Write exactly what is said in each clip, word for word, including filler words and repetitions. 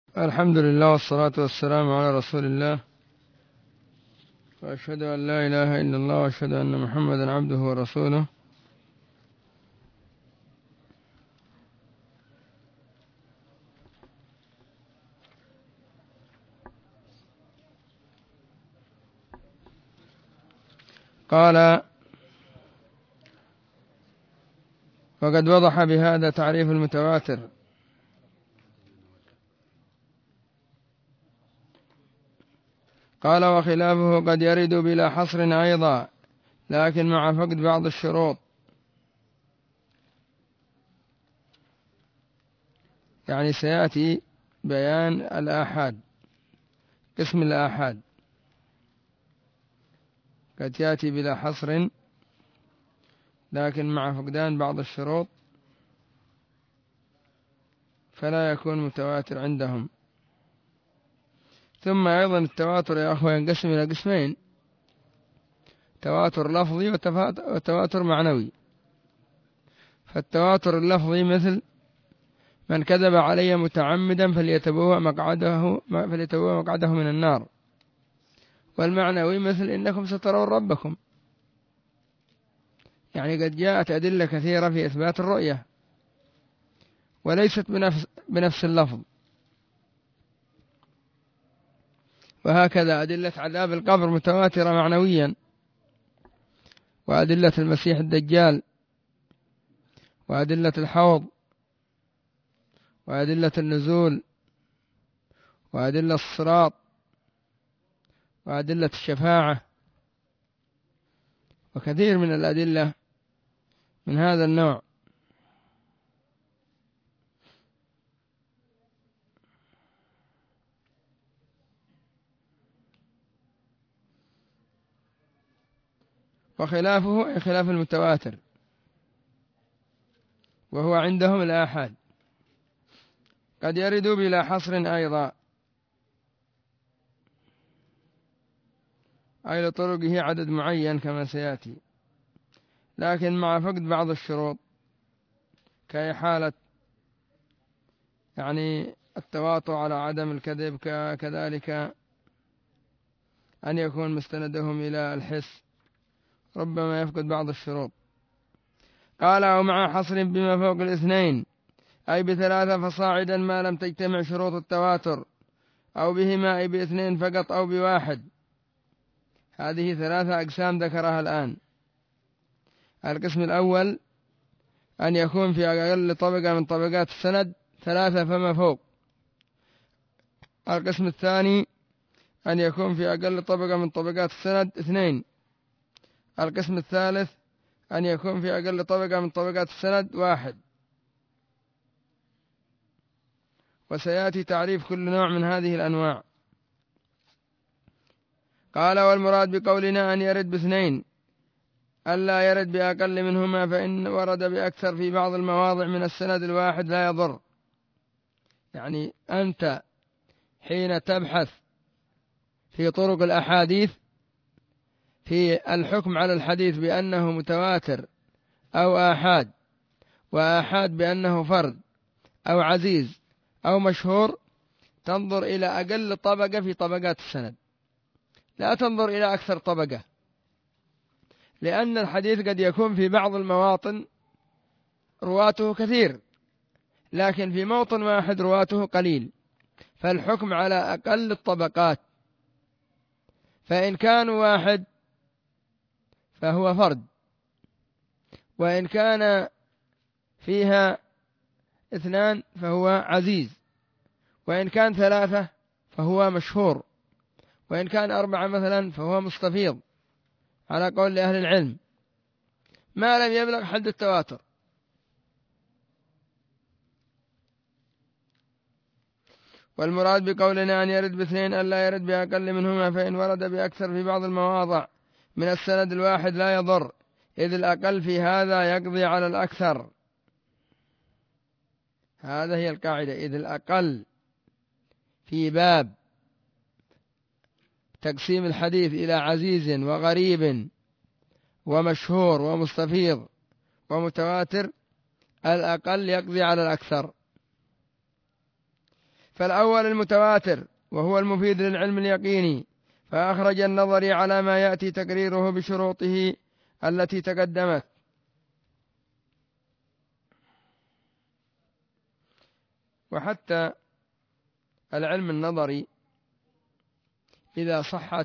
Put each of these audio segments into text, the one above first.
الحمد لله والصلاة والسلام على رسول الله، وأشهد أن لا إله إلا الله وأشهد أن محمدا عبده ورسوله. قال: وقد وضح بهذا تعريف المتواتر. قال: وخلافه قد يرد بلا حصر أيضا، لكن مع فقد بعض الشروط. يعني سيأتي بيان الآحاد، قسم الآحاد قد يأتي بلا حصر لكن مع فقدان بعض الشروط، فلا يكون متواتر عندهم. ثم أيضا التواتر يا أخوة ينقسم إلى قسمين: تواتر لفظي وتواتر معنوي. فالتواتر اللفظي مثل: من كذب علي متعمدا فليتبوأ مقعده, فليتبوأ مقعده من النار. والمعنوي مثل: إنكم سترون ربكم. يعني قد جاءت أدلة كثيرة في إثبات الرؤية وليست بنفس, بنفس اللفظ. وهكذا أدلة عذاب القبر متواترة معنويا، وأدلة المسيح الدجال، وأدلة الحوض، وأدلة النزول، وأدلة الصراط، وأدلة الشفاعة، وكثير من الأدلة من هذا النوع. وخلافه أي خلاف المتواتر، وهو عندهم الآحاد، قد يرد بلا حصر أيضا، أي لطرقه عدد معين كما سيأتي، لكن مع فقد بعض الشروط، كإحالة يعني التواطؤ على عدم الكذب، كذلك أن يكون مستندهم إلى الحس، ربما يفقد بعض الشروط. قال: أو مع حصر بما فوق الاثنين، أي بثلاثة فصاعدا ما لم تجتمع شروط التواتر، أو بهما أي باثنين فقط أو بواحد. هذه ثلاثة أقسام ذكرها الآن. القسم الأول أن يكون في أقل طبقة من طبقات السند ثلاثة فما فوق. القسم الثاني أن يكون في أقل طبقة من طبقات السند اثنين. القسم الثالث أن يكون في أقل طبقة من طبقات السند واحد. وسيأتي تعريف كل نوع من هذه الأنواع. قال: والمراد بقولنا أن يرد باثنين، ألا يرد بأقل منهما، فإن ورد بأكثر في بعض المواضع من السند الواحد لا يضر. يعني أنت حين تبحث في طرق الأحاديث في الحكم على الحديث بأنه متواتر أو آحاد، وآحاد بأنه فرد أو عزيز أو مشهور، تنظر إلى أقل طبقة في طبقات السند، لا تنظر إلى أكثر طبقة، لأن الحديث قد يكون في بعض المواطن رواته كثير، لكن في موطن واحد رواته قليل، فالحكم على أقل الطبقات. فإن كانوا واحد فهو فرد، وإن كان فيها اثنان فهو عزيز، وإن كان ثلاثة فهو مشهور، وإن كان أربعة مثلا فهو مستفيض، على قول أهل العلم، ما لم يبلغ حد التواتر. والمراد بقولنا أن يرد باثنين ألا يرد بأقل منهما، فإن ورد بأكثر في بعض المواضع من السند الواحد لا يضر، إذ الأقل في هذا يقضي على الأكثر. هذا هي القاعدة، إذ الأقل في باب تقسيم الحديث إلى عزيز وغريب ومشهور ومستفيض ومتواتر، الأقل يقضي على الأكثر. فالأول المتواتر وهو المفيد للعلم اليقيني، فأخرج النظري على ما يأتي تقريره بشروطه التي تقدمت. وحتى العلم النظري إذا صحت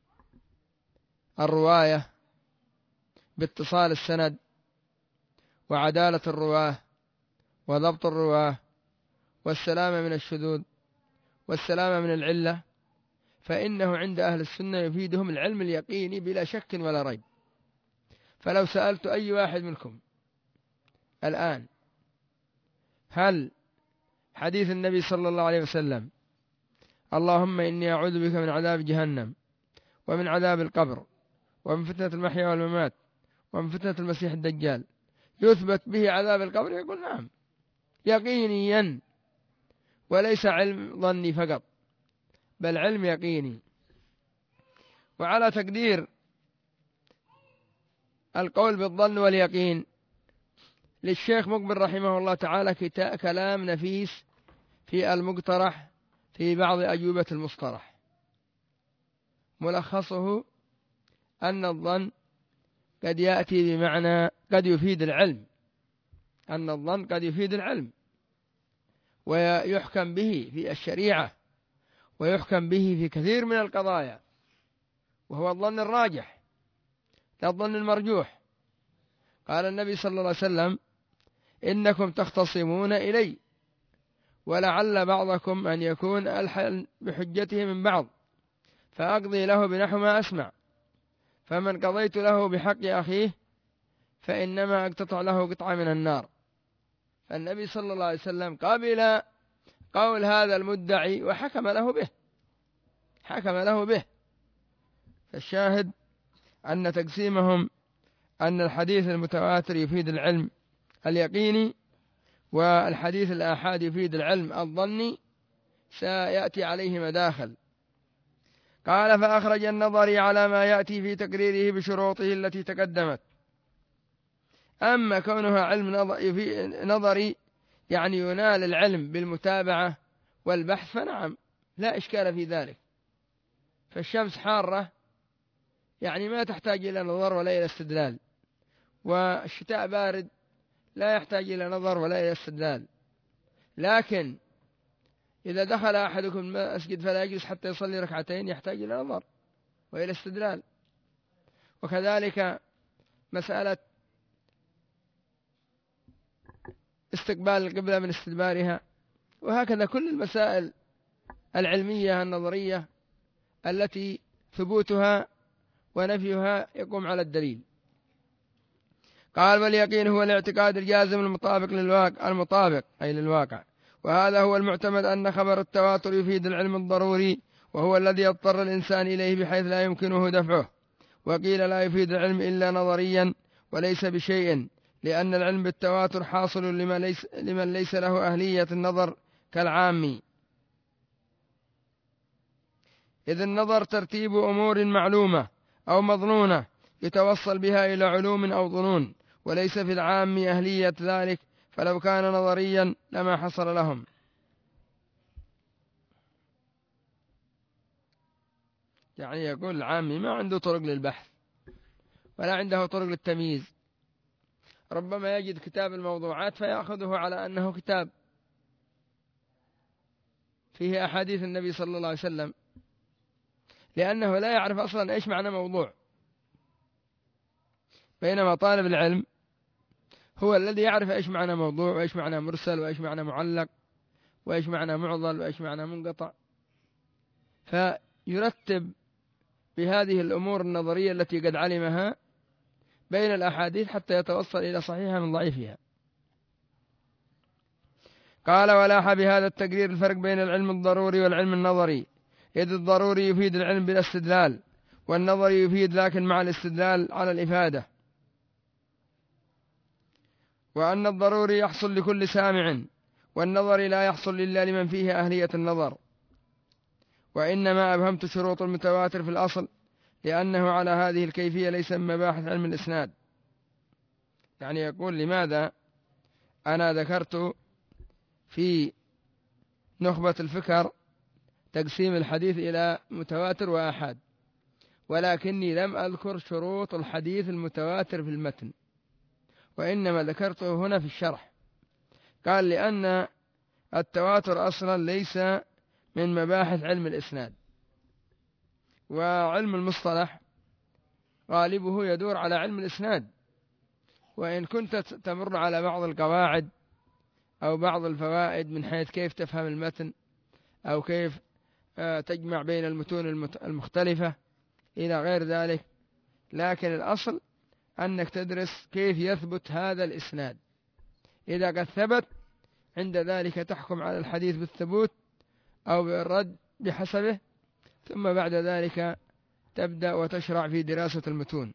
الرواية باتصال السند وعدالة الرواه وضبط الرواه والسلامة من الشذوذ والسلامة من العلة، فإنه عند أهل السنة يفيدهم العلم اليقيني بلا شك ولا ريب. فلو سألت أي واحد منكم الآن هل حديث النبي صلى الله عليه وسلم اللهم إني أعوذ بك من عذاب جهنم ومن عذاب القبر ومن فتنة المحيا والممات ومن فتنة المسيح الدجال يثبت به عذاب القبر؟ يقول نعم، يقينيا، وليس علم ظني فقط، بل علم يقيني. وعلى تقدير القول بالظن واليقين للشيخ مقبل رحمه الله تعالى كلام نفيس في المقترح في بعض أجوبة المصطلح، ملخصه أن الظن قد يأتي بمعنى قد يفيد العلم، أن الظن قد يفيد العلم ويحكم به في الشريعة ويحكم به في كثير من القضايا، وهو الظن الراجح لا الظن المرجوح. قال النبي صلى الله عليه وسلم إنكم تختصمون إلي ولعل بعضكم أن يكون ألحن بحجته من بعض فأقضي له بنحو ما أسمع، فمن قضيت له بحق أخيه فإنما أقتطع له قطعة من النار. فالنبي صلى الله عليه وسلم قبل قول هذا المدعي وحكم له به، حكم له به. فالشاهد أن تقسيمهم أن الحديث المتواتر يفيد العلم اليقيني والحديث الآحاد يفيد العلم الظني سيأتي عليه مداخل. قال فأخرج النظري على ما يأتي في تقريره بشروطه التي تقدمت. أما كونها علم نظري يعني ينال العلم بالمتابعة والبحث فنعم لا إشكال في ذلك، فالشمس حارة يعني ما تحتاج إلى نظر ولا إلى استدلال، والشتاء بارد لا يحتاج إلى نظر ولا إلى استدلال. لكن إذا دخل أحدكم المسجد فلا يجلس حتى يصلي ركعتين يحتاج إلى نظر وإلى استدلال. وكذلك مسألة استقبال القبلة من استدبارها، وهكذا كل المسائل العلمية النظرية التي ثبوتها ونفيها يقوم على الدليل. قال واليقين هو الاعتقاد الجازم المطابق للواقع المطابق أي للواقع، وهذا هو المعتمد أن خبر التواتر يفيد العلم الضروري وهو الذي يضطر الإنسان إليه بحيث لا يمكنه دفعه. وقيل لا يفيد العلم إلا نظريا وليس بشيء، لأن العلم بالتواتر حاصل لمن ليس, لمن ليس له أهلية النظر كالعامي، إذ النظر ترتيب أمور معلومة أو مظنونة يتوصل بها إلى علوم أو ظنون، وليس في العام أهلية ذلك، فلو كان نظريا لما حصل لهم. يعني يقول العامي ما عنده طرق للبحث ولا عنده طرق للتمييز، ربما يجد كتاب الموضوعات فيأخذه على أنه كتاب فيه أحاديث النبي صلى الله عليه وسلم، لأنه لا يعرف أصلا إيش معنى موضوع، بينما طالب العلم هو الذي يعرف إيش معنى موضوع وإيش معنى مرسل وإيش معنى معلق وإيش معنى معضل وإيش معنى منقطع، فيرتب بهذه الأمور النظرية التي قد علمها بين الأحاديث حتى يتوصل إلى صحيحها من ضعيفها. قال ولاح بهذا التقرير الفرق بين العلم الضروري والعلم النظري، إذ الضروري يفيد العلم بالاستدلال والنظري يفيد لكن مع الاستدلال على الإفادة، وأن الضروري يحصل لكل سامع والنظري لا يحصل إلا لمن فيه أهلية النظر. وإنما أبهمت شروط المتواتر في الأصل لأنه على هذه الكيفية ليس من مباحث علم الإسناد. يعني يقول لماذا أنا ذكرت في نخبة الفكر تقسيم الحديث إلى متواتر وآحاد، ولكني لم أذكر شروط الحديث المتواتر في المتن، وإنما ذكرته هنا في الشرح. قال لأن التواتر أصلا ليس من مباحث علم الإسناد، وعلم المصطلح غالبه يدور على علم الإسناد، وإن كنت تمر على بعض القواعد أو بعض الفوائد من حيث كيف تفهم المتن أو كيف تجمع بين المتون المختلفة إلى غير ذلك، لكن الأصل أنك تدرس كيف يثبت هذا الإسناد. إذا قد ثبت عند ذلك تحكم على الحديث بالثبوت أو بالرد بحسبه، ثم بعد ذلك تبدأ وتشرع في دراسة المتون.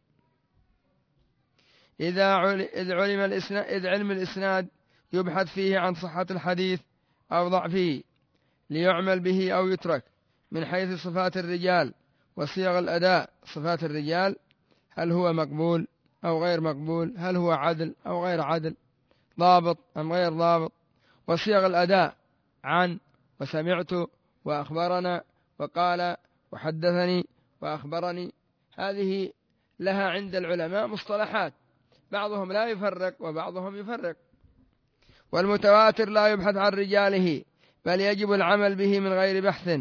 إذا علم الإسناد إذ علم الإسناد يبحث فيه عن صحة الحديث أو ضعفه ليعمل به أو يترك، من حيث صفات الرجال وصيغ الأداء. صفات الرجال، هل هو مقبول أو غير مقبول، هل هو عدل أو غير عدل، ضابط أم غير ضابط. وصيغ الأداء، عن وسمعت وأخبرنا وقال وحدثني وأخبرني، هذه لها عند العلماء مصطلحات، بعضهم لا يفرق وبعضهم يفرق. والمتواتر لا يبحث عن رجاله، بل يجب العمل به من غير بحث.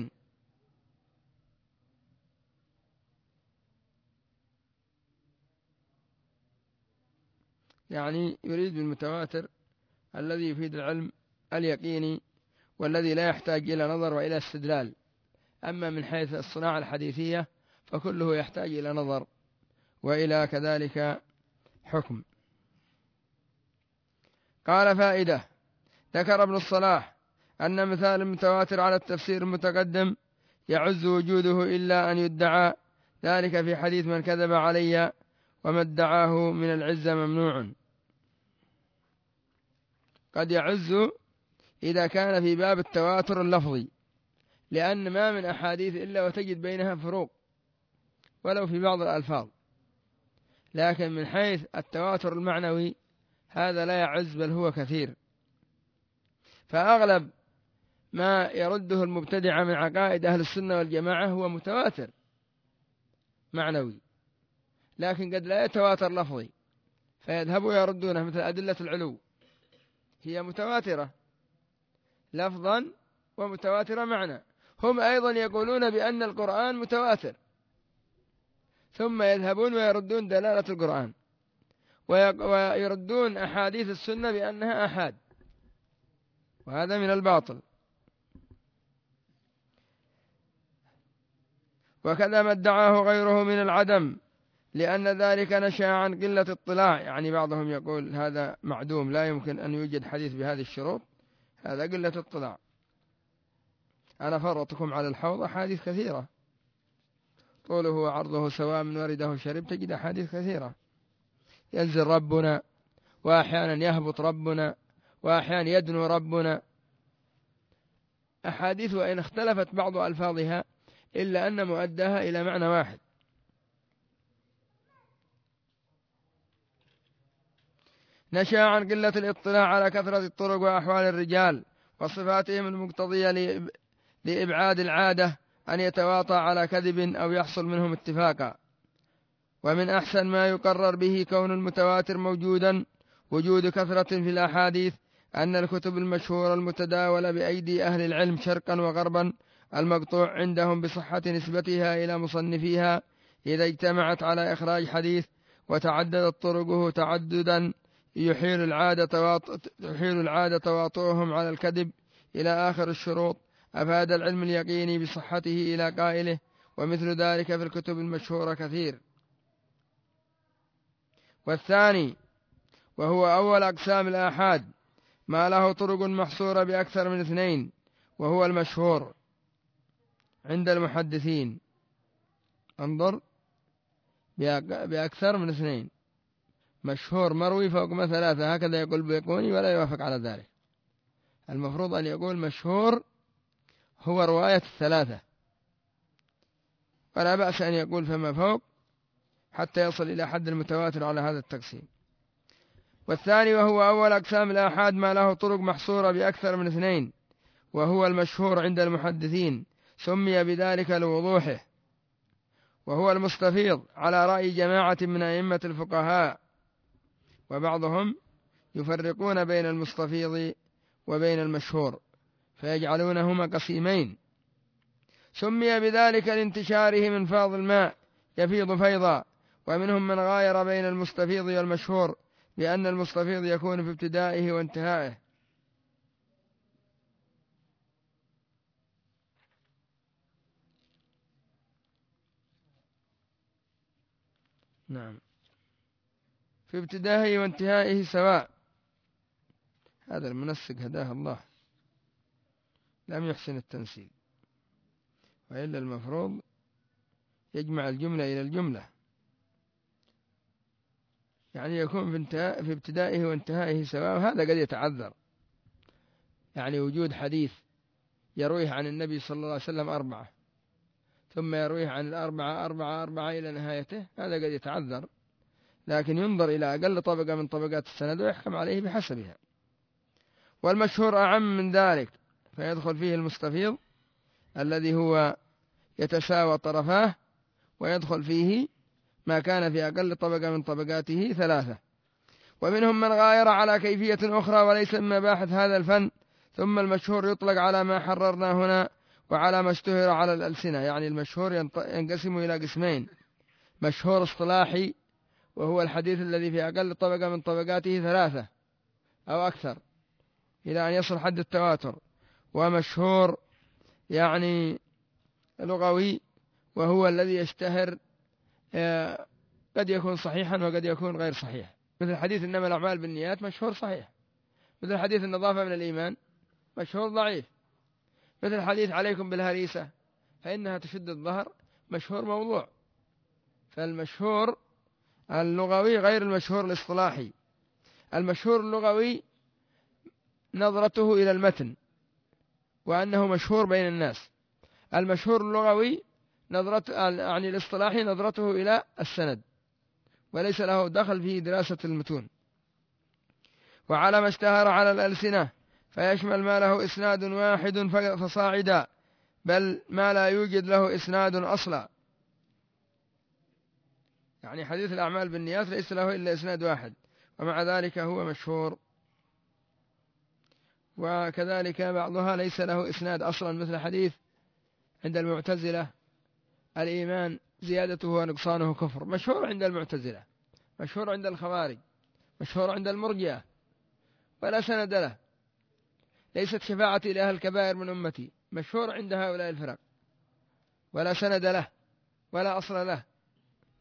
يعني يريد بالمتواتر الذي يفيد العلم اليقيني والذي لا يحتاج إلى نظر وإلى استدلال. أما من حيث الصناعة الحديثية فكله يحتاج إلى نظر وإلى كذلك حكم. قال فائدة: ذكر ابن الصلاح أن مثال المتواتر على التفسير المتقدم يعز وجوده إلا أن يدعى ذلك في حديث من كذب علي وما ادعاه من العزة ممنوع. قد يعز إذا كان في باب التواتر اللفظي، لأن ما من أحاديث إلا وتجد بينها فروق ولو في بعض الألفاظ، لكن من حيث التواتر المعنوي هذا لا يعز بل هو كثير. فأغلب ما يرده المبتدع من عقائد أهل السنة والجماعة هو متواتر معنوي، لكن قد لا يتواتر لفظي، فيذهبوا يردونه، مثل أدلة العلو هي متواترة لفظا ومتواترة معنى. هم أيضا يقولون بأن القرآن متواتر، ثم يذهبون ويردون دلالة القرآن ويردون أحاديث السنة بأنها أحاد، وهذا من الباطل. وكذا ما ادعاه غيره من العدم، لأن ذلك نشأ عن قلة اطلاع. يعني بعضهم يقول هذا معدوم، لا يمكن أن يوجد حديث بهذه الشروط، هذا قلة اطلاع. أنا فرطكم على الحوض أحاديث كثيرة، طوله وعرضه سواء، من ورده شرب، تجد أحاديث كثيرة. ينزل ربنا، وأحيانا يهبط ربنا، وأحيانا يدنو ربنا، أحاديث وإن اختلفت بعض ألفاظها إلا أن مؤداها إلى معنى واحد. نشأ عن قلة الاطلاع على كثرة الطرق وأحوال الرجال وصفاتهم المقتضية لإبعاد العادة أن يتواطى على كذب أو يحصل منهم اتفاقا. ومن أحسن ما يقرر به كون المتواتر موجودا وجود كثرة في الأحاديث أن الكتب المشهورة المتداولة بأيدي أهل العلم شرقا وغربا المقطوع عندهم بصحة نسبتها إلى مصنفيها، إذا اجتمعت على إخراج حديث وتعددت طرقه تعددا يحيل العادة تواطؤ يحيل العادة تواطؤهم على الكذب إلى آخر الشروط، أفاد العلم اليقيني بصحته إلى قائله، ومثل ذلك في الكتب المشهورة كثير. والثاني وهو أول أقسام الآحاد ما له طرق محصورة بأكثر من اثنين، وهو المشهور عند المحدثين. انظر، بأكثر من اثنين، مشهور مروي فوق ما ثلاثة، هكذا يقول بيقوني ولا يوافق على ذلك. المفروض أن يقول مشهور هو رواية الثلاثة، ولا بأس أن يقول فما فوق حتى يصل إلى حد المتواتر على هذا التقسيم. والثاني وهو أول أقسام الآحاد ما له طرق محصورة بأكثر من اثنين، وهو المشهور عند المحدثين، سمي بذلك لوضوحه، وهو المستفيض على رأي جماعة من أئمة الفقهاء، وبعضهم يفرقون بين المستفيض وبين المشهور فيجعلونهما قسيمين. سمي بذلك لانتشاره من فاض الماء يفيض فيضا. ومنهم من غاير بين المستفيض والمشهور لأن المستفيض يكون في ابتدائه وانتهائه. نعم، في ابتدائه وانتهائه سواء. هذا المنسق هداه الله لم يحسن التنسيق، وإلا المفروض يجمع الجملة إلى الجملة، يعني يكون في, انتهاء في ابتدائه وانتهائه سواء. وهذا قد يتعذر، يعني وجود حديث يرويه عن النبي صلى الله عليه وسلم أربعة ثم يرويه عن الأربعة أربعة أربعة إلى نهايته، هذا قد يتعذر، لكن ينظر إلى أقل طبقة من طبقات السند ويحكم عليه بحسبها. والمشهور أعم من ذلك، فيدخل فيه المستفيض الذي هو يتساوى طرفاه، ويدخل فيه ما كان في أقل طبقة من طبقاته ثلاثة. ومنهم من غاير على كيفية أخرى وليس من مباحث هذا الفن. ثم المشهور يطلق على ما حررنا هنا وعلى ما اشتهر على الألسنة. يعني المشهور ينقسم إلى قسمين: مشهور اصطلاحي وهو الحديث الذي في أقل طبقة من طبقاته ثلاثة أو أكثر إلى أن يصل حد التواتر. ومشهور يعني لغوي وهو الذي يشتهر، قد يكون صحيحا وقد يكون غير صحيح، مثل حديث إنما الأعمال بالنيات مشهور صحيح، مثل حديث النظافة من الإيمان مشهور ضعيف، مثل حديث عليكم بالهريسة فإنها تشد الظهر مشهور موضوع. فالمشهور اللغوي غير المشهور الاصطلاحي. المشهور اللغوي نظرته إلى المتن وأنه مشهور بين الناس. المشهور اللغوي نظرة يعني الاصطلاحي نظرته إلى السند وليس له دخل في دراسة المتون. وعلى ما اشتهر على الألسنة فيشمل ما له إسناد واحد فصاعدا، بل ما لا يوجد له إسناد أصلا. يعني حديث الأعمال بالنيات ليس له إلا إسناد واحد ومع ذلك هو مشهور. وكذلك بعضها ليس له إسناد أصلا، مثل حديث عند المعتزلة الإيمان زيادته ونقصانه كفر، مشهور عند المعتزلة، مشهور عند الخوارج، مشهور عند المرجئة، ولا سند له. ليست شفاعتي لأهل الكبائر من أمتي، مشهور عند هؤلاء الفرق ولا سند له ولا أصل له.